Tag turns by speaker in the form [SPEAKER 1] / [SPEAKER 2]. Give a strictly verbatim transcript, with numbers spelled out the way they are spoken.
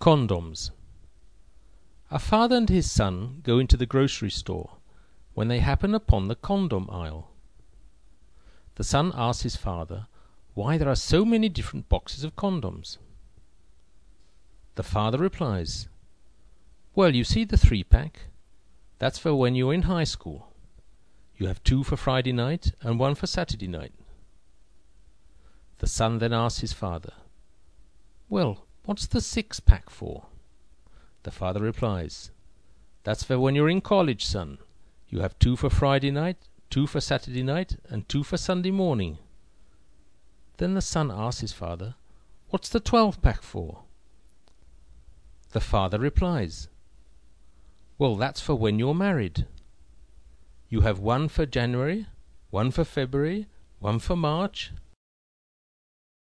[SPEAKER 1] Condoms. A father and his son go into the grocery store when they happen upon the condom aisle. The son asks his father why there are so many different boxes of condoms. The father replies, "Well, you see the three-pack? That's for when you're in high school. You have two for Friday night and one for Saturday night." The son then asks his father, "Well, what's the six-pack for?" The father replies, "That's for when you're in college, son. You have two for Friday night, two for Saturday night, and two for Sunday morning." Then the son asks his father, "What's the twelve-pack for?" The father replies, "Well, that's for when you're married. You have one for January, one for February, one for March,